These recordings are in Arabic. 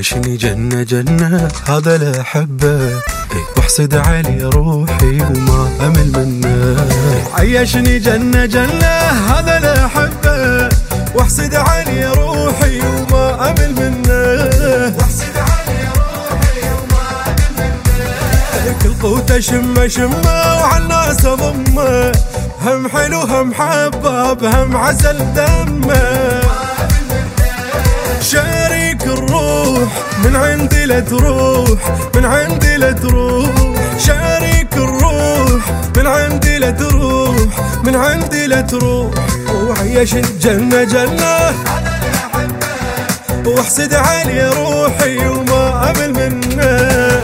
عيشني جنة جنة هذا لا أحبه، واحسد علي روحي وما أمل منه. عيشني جنة جنة هذا لا أحبه، واحسد علي روحي وما أمل منه. كل قوته شمه شمه وعالناس ضمه، هم حلو هم حباب هم عسل دمه. شريك الروح من عندي لا تروح، من عندي لا تروح. شريك الروح من عندي لا تروح، من عندي لا تروح. وعيش الجنة جنة واحسد علي روحي وما أمل منه.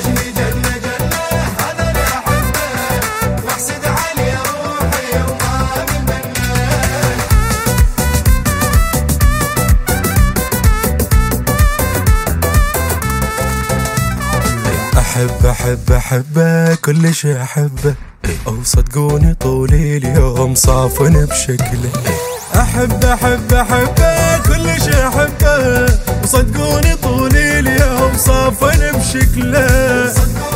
أحب أحب أحبه كل شي أحبه، وصدقوني طول اليوم صافن بشكله. أحب أحب أحبه كل شي أحبه، وصدقوني طول اليوم صافن بشكله.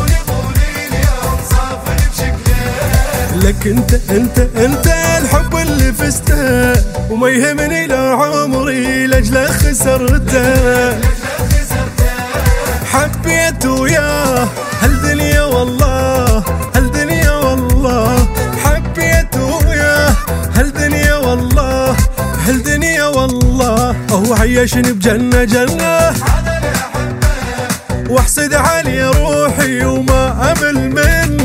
لك انت الحب اللي فزته، وما يهمني لا عمري لاجله خسرته. حبيت وياه هالدنيا والله، هالدنيا والله. حبيت وياه هالدنيا والله، هالدنيا والله. هو عيشني بجنة جنة واحسد علي روحي وما أمل منه.